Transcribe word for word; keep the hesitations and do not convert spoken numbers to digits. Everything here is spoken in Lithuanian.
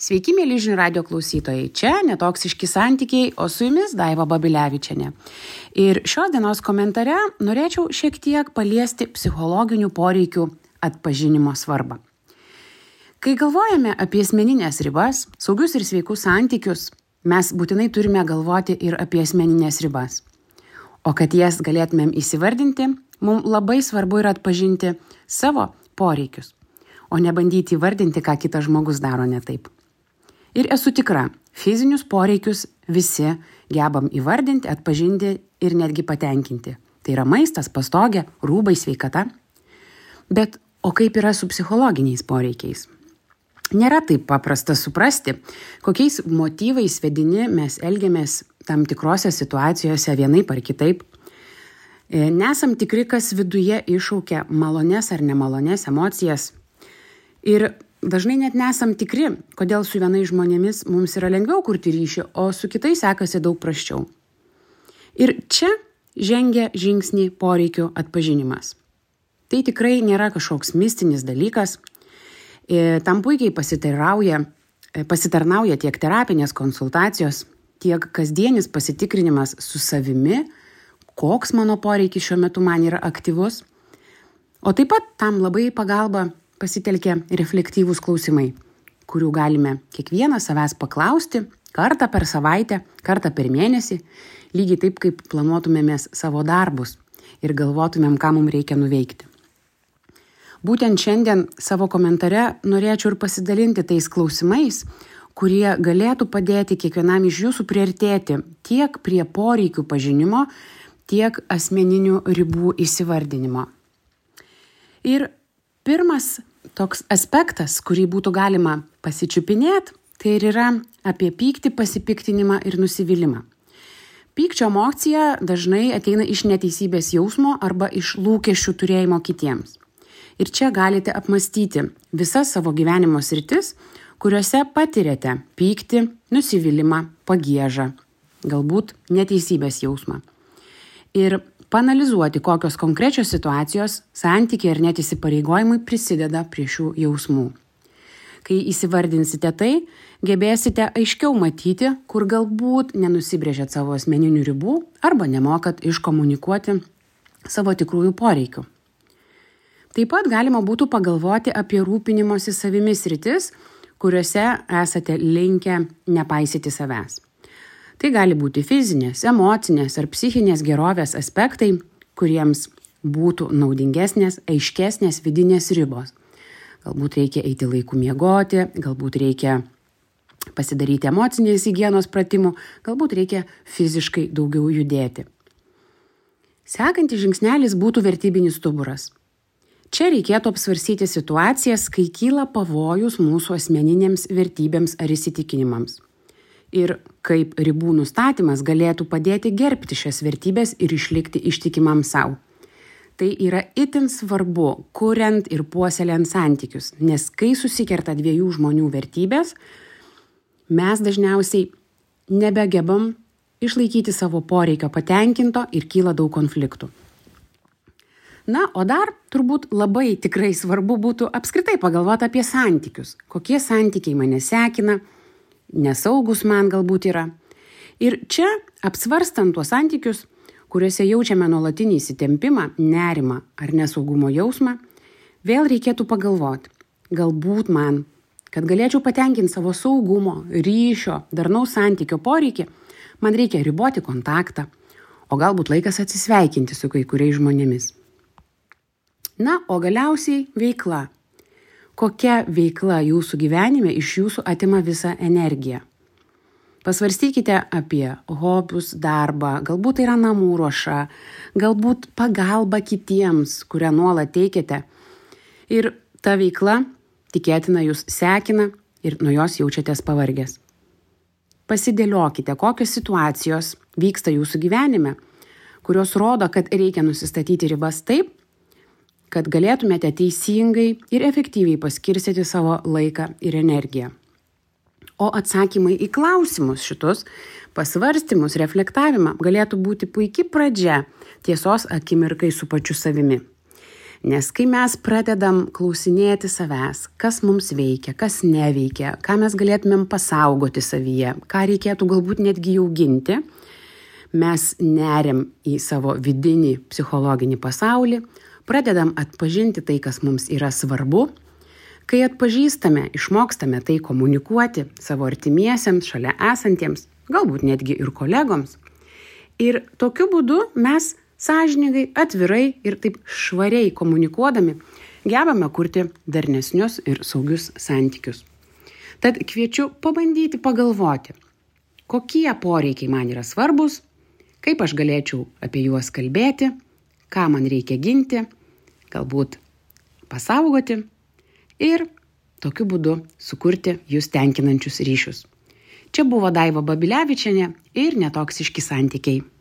Sveiki, mėly žinių radio klausytojai. Čia netoksiški santykiai, o su jumis Daiva Babilevičienė. Ir šios dienos komentare norėčiau šiek tiek paliesti psichologinių poreikių atpažinimo svarbą. Kai galvojame apie asmeninės ribas, saugius ir sveikus santykius, mes būtinai turime galvoti ir apie asmeninės ribas. O kad jas galėtumėm įsivardinti, mums labai svarbu yra atpažinti savo poreikius, o ne bandyti įvardinti, ką kitas žmogus daro ne taip. Ir esu tikra, fizinius poreikius visi gebam įvardinti, atpažinti ir netgi patenkinti. Tai yra maistas, pastogė, rūbai, sveikata. Bet o kaip yra su psichologiniais poreikiais? Nėra taip paprasta suprasti, kokiais motyvais vedini mes elgiamės tam tikrose situacijose vienaip ar kitaip. Nesam tikri, kas viduje iššaukia malones ar nemalonės emocijas. Ir dažnai net nesam tikri, kodėl su vienais žmonėmis mums yra lengviau kurti ryšį, o su kitais sekasi daug prasčiau. Ir čia žengia žingsnį poreikių atpažinimas. Tai tikrai nėra kažkoks mistinis dalykas. Tam puikiai pasitarnauja, pasitarnauja tiek terapinės konsultacijos, tiek kasdienis pasitikrinimas su savimi, koks mano poreikis šiuo metu man yra aktyvus. O taip pat tam labai pagalba pasitelkia reflektyvūs klausimai, kurių galime kiekvieną savęs paklausti kartą per savaitę, kartą per mėnesį, lygiai taip, kaip planuotumėmės savo darbus ir galvotumėm, ką mums reikia nuveikti. Būtent šiandien savo komentare norėčiau ir pasidalinti tais klausimais, kurie galėtų padėti kiekvienam iš jūsų priartėti tiek prie poreikių pažinimo, tiek asmeninių ribų įsivardinimo. Ir pirmas toks aspektas, kurį būtų galima pasičiupinėti, tai ir yra apie pyktį, pasipiktinimą ir nusivylimą. Pykčio emocija dažnai ateina iš neteisybės jausmo arba iš lūkesčių turėjimo kitiems. Ir čia galite apmastyti visas savo gyvenimo sritis, kuriuose patiriate pyktį, nusivylimą, pagiežą, galbūt neteisybės jausmą. Ir paanalizuoti, kokios konkrečios situacijos, santykiai ir net įsipareigojimai prisideda prie šių jausmų. Kai įsivardinsite tai, gebėsite aiškiau matyti, kur galbūt nenusibrėžėt savo asmeninių ribų arba nemokat iškomunikuoti savo tikrųjų poreikių. Taip pat galima būtų pagalvoti apie rūpinimosi savimi sritis, kuriuose esate linkę nepaisyti savęs. Tai gali būti fizinės, emocinės ar psichinės gerovės aspektai, kuriems būtų naudingesnės, aiškesnės vidinės ribos. Galbūt reikia eiti laiku miegoti, galbūt reikia pasidaryti emocinės higienos pratimų, galbūt reikia fiziškai daugiau judėti. Sekantis žingsnelis būtų vertybinis stuburas. Čia reikėtų apsvarsyti situacijas, kai kyla pavojus mūsų asmeninėms vertybėms ar įsitikinimams. Ir kaip ribų nustatymas galėtų padėti gerbti šias vertybės ir išlikti ištikimam savo. Tai yra itin svarbu, kuriant ir puoselėjant santykius, nes kai susikerta dviejų žmonių vertybės, mes dažniausiai nebegebam išlaikyti savo poreikio patenkinto ir kyla daug konfliktų. Na, o dar turbūt labai tikrai svarbu būtų apskritai pagalvoti apie santykius. Kokie santykiai mane sekina, nesaugus man galbūt yra. Ir čia, apsvarstant tuos santykius, kuriuose jaučiame nuolatinį įsitempimą, nerimą ar nesaugumo jausmą, vėl reikėtų pagalvoti, galbūt man, kad galėčiau patenkinti savo saugumo, ryšio, darnaus santykio poreikį, man reikia riboti kontaktą, o galbūt laikas atsisveikinti su kai kuriais žmonėmis. Na, o galiausiai veikla. Kokia veikla jūsų gyvenime iš jūsų atima visą energiją? Pasvarstykite apie hobius, darbą, galbūt tai yra namų ruoša, galbūt pagalba kitiems, kurią nuolat teikiate. Ir ta veikla, tikėtina, jūs sekina ir nuo jos jaučiatės pavargęs. Pasidėliokite, kokios situacijos vyksta jūsų gyvenime, kurios rodo, kad reikia nusistatyti ribas taip, kad galėtumėte teisingai ir efektyviai paskirstyti savo laiką ir energiją. O atsakymai į klausimus šitus, pasvarstymus, reflektavimą galėtų būti puiki pradžia tiesos akimirkai su pačiu savimi. Nes kai mes pradedam klausinėti savęs, kas mums veikia, kas neveikia, ką mes galėtumėm pasaugoti savyje, ką reikėtų galbūt netgi jau ginti, mes neriam į savo vidinį psichologinį pasaulį, pradedam atpažinti tai, kas mums yra svarbu. Kai atpažįstame, išmokstame tai komunikuoti savo artimiesiems, šalia esantiems, galbūt netgi ir kolegoms. Ir tokiu būdu mes sąžiningai, atvirai ir taip švariai komunikuodami gebame kurti darnesnius ir saugius santykius. Tad kviečiu pabandyti pagalvoti, kokie poreikiai man yra svarbus, kaip aš galėčiau apie juos kalbėti, ką man reikia ginti, galbūt pasaugoti ir tokiu būdu sukurti jūs tenkinančius ryšius. Čia buvo Daiva Babilevičienė ir netoksiški santykiai.